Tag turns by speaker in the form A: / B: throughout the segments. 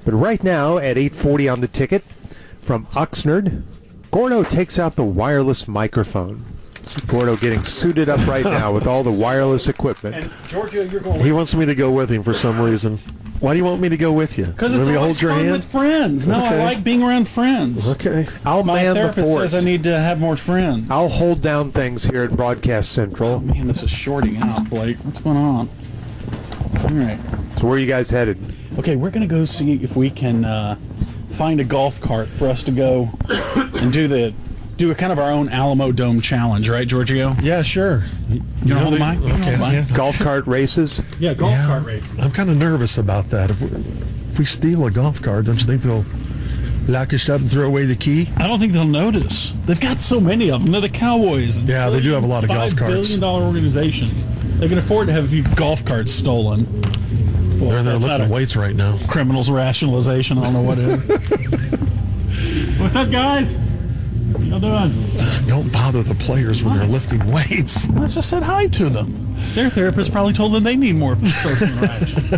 A: But right now, at 8:40 on the ticket, from Oxnard, Gordo takes out the wireless microphone. See Gordo getting suited up right now with all the wireless equipment.
B: And Georgia, you're going.
C: He wants me to go with him for some reason. Why do you want me to go with you?
B: Because
C: Let
B: it's
C: me
B: always
C: hold your
B: fun
C: hand?
B: with friends. No,
C: Okay.
B: I like being around friends.
C: Okay.
A: I'll
B: My
A: man the
B: therapist
A: fort.
B: says I need to have more friends.
A: I'll hold down things here at Broadcast Central.
B: Man, this is shorting out, Blake. What's going on? All right.
A: So where are you guys headed?
B: Okay, we're going to go see if we can find a golf cart for us to go and do a kind of our own Alamo Dome challenge, right, Giorgio?
C: Yeah, sure.
B: You want to hold the mic? You wanna hold the mic?
A: Golf cart races?
B: Yeah, golf cart racing.
C: I'm kind of nervous about that. If we steal a golf cart, don't you think they'll lock us up and throw away the key?
B: I don't think they'll notice. They've got so many of them. They're the Cowboys.
C: Yeah, they do have a lot of golf carts.
B: $5 billion organization. They can afford to have a few golf carts stolen. Well,
C: They're there
B: that's not
C: lifting
B: a
C: weights right now.
B: criminal's rationalization. I don't know what it is. What's up, guys? How y'all doing?
C: Don't bother the players when they're lifting weights.
B: I just said hi to them. Their therapist probably told them they need more social interaction.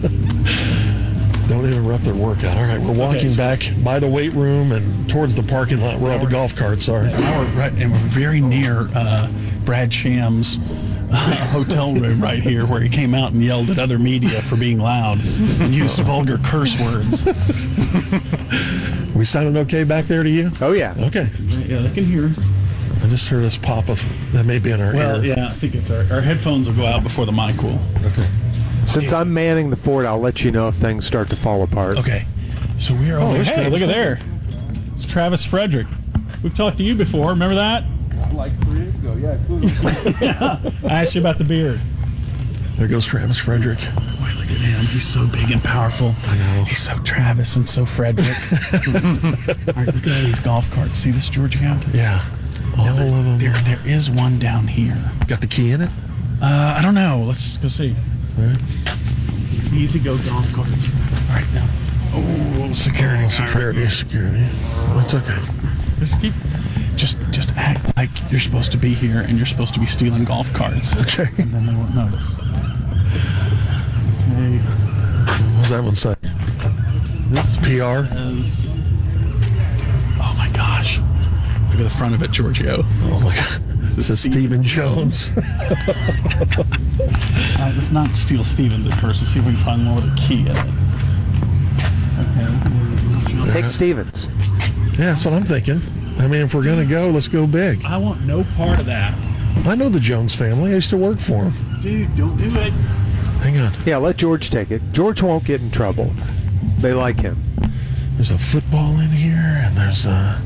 C: Don't interrupt their workout. All right, we're walking back by the weight room and towards the parking lot where all the golf carts are.
B: Now we're right, and we're very near Brad Sham's hotel room right here, where he came out and yelled at other media for being loud and used vulgar curse words.
C: We sounding okay back there to you?
A: Oh, yeah.
C: Okay.
B: Yeah, they can hear us.
C: I just heard us pop a... That may be in our
B: Well,
C: ear.
B: yeah, I think it's our headphones will go out before the mic will.
C: Okay.
A: Since I'm manning the fort, I'll let you know if things start to fall apart.
B: Okay. So we are over
C: there's
B: Hey,
C: Travis
B: look at there. It's Travis Frederick. We've talked to you before. Remember that?
D: Like 3 days ago, yeah, cool.
B: Yeah. I asked you about the beard.
C: There goes Travis Frederick.
B: Boy, look at him. He's so big and powerful.
C: I know.
B: He's so Travis and so Frederick. All right, look at all these golf carts. See this, Georgia?
C: Yeah. All of them.
B: There is one down here.
C: Got the key in it?
B: I don't know. Let's go see.
C: All right.
B: Easy go golf carts. All right, now. Oh, security.
C: Security. That's okay.
B: Just act like you're supposed to be here and you're supposed to be stealing golf carts.
C: Okay.
B: And then they won't notice. Okay.
C: What does that one say?
B: This
C: PR?
B: says... Oh my gosh. Look at the front of it, Giorgio.
C: Oh my God. This is Stephen Jones.
B: Let's not steal Stevens at first. Let's see if we can find one with a key in it. Okay.
A: Take Stevens.
C: Yeah, that's what I'm thinking. I mean, if we're going to go, let's go big.
B: I want no part of that.
C: I know the Jones family. I used to work for them.
B: Dude, don't do it.
C: Hang on.
A: Yeah, let George take it. George won't get in trouble. They like him.
C: There's a football in here, and there's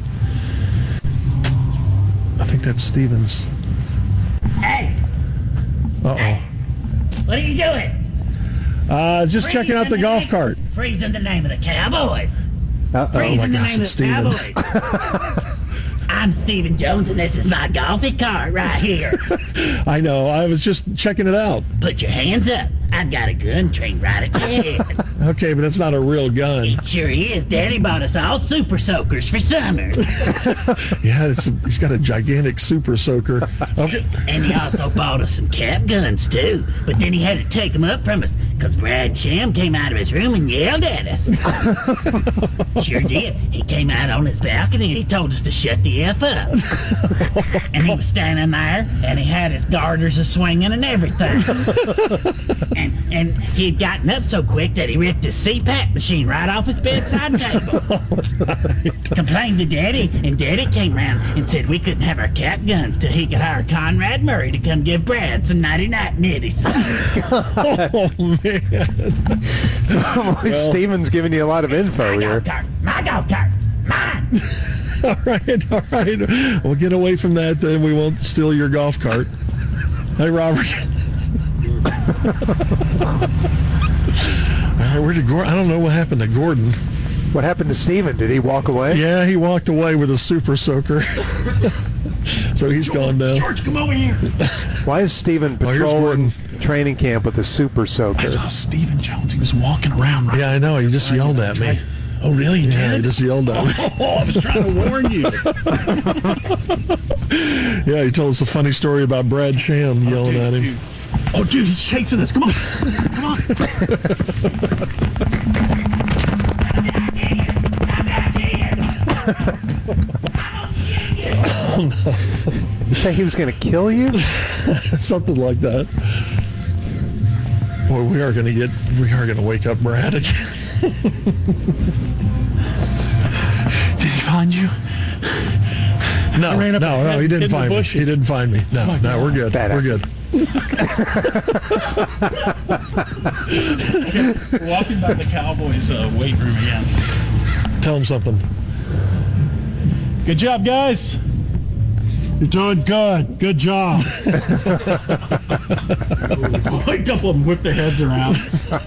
C: I think that's Stevens.
E: Hey,
C: Uh-oh.
E: what are you doing?
C: Just checking out the golf cart.
E: Freezing the name of the Cowboys.
A: Uh-oh.
E: Freezing
C: my
E: the
C: gosh,
E: name of
C: it's
E: the
C: Steven.
E: Cowboys. I'm Stephen Jones, and this is my golfing cart right here.
C: I know. I was just checking it out.
E: Put your hands up. I've got a gun trained right at your head.
C: Okay, but that's not a real gun.
E: It sure is. Daddy bought us all super soakers for summer.
C: Yeah, he's got a gigantic super soaker. Okay.
E: And he also bought us some cap guns, too. But then he had to take them up from us, because Brad Sham came out of his room and yelled at us. Sure did. He came out on his balcony and he told us to shut the F up. And he was standing there, and he had his garters a-swinging and everything. And he'd gotten up so quick that he ripped his CPAP machine right off his bedside table. Complained to Daddy, and Daddy came round and said we couldn't have our cap guns till he could hire Conrad Murray to come give Brad some nighty-night nitties.
C: Oh, man.
A: Boy, Stevens giving you a lot of info here.
E: My golf cart. Mine.
C: All right. We'll get away from that, then we won't steal your golf cart. Hey, Robert. All right, where did Gordon? I don't know what happened to Gordon.
A: What happened to Steven? Did he walk away?
C: Yeah, he walked away with a super soaker. So he's gone now.
B: George, come over here.
A: Why is Steven
C: here's
A: patrolling
C: Gordon.
A: training camp with a super soaker?
B: I saw Stephen Jones. He was walking around right.
C: Yeah, I know. He just yelled at me.
B: Oh, really? He
C: Yeah, he
B: did?
C: just yelled at me.
B: Oh, I was trying to warn you.
C: Yeah, he told us a funny story about Brad Sham yelling at him.
B: Dude. Oh, dude, he's chasing us. Come on. Come on.
A: You say he was going to kill you?
C: Something like that. Boy, we are going to wake up Brad again.
B: Did he find you?
C: No,
B: I ran up
C: no,
B: ahead
C: he didn't
B: in the
C: find me.
B: bushes.
C: He didn't find me. No,
B: my
C: no, we're good.
A: Bad
C: We're good.
B: We're walking by the Cowboys weight room again.
C: Tell him something.
B: Good job, guys. You're doing good. Good job. A couple of them whip their heads around.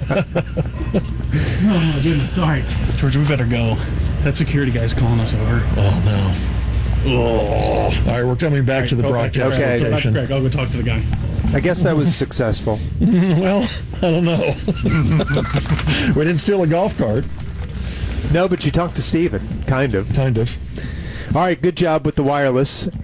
B: Oh my goodness. Sorry, George. We better go. That security guy's calling us over.
C: Oh no. Oh. All right, we're coming back to the broadcast
A: Okay.
C: location.
B: Greg, I'll go talk to the guy.
A: I guess that was successful.
C: Well, I don't know. We didn't steal a golf cart.
A: No, but you talked to Steven, kind of.
C: Kind of.
A: All right, good job with the wireless.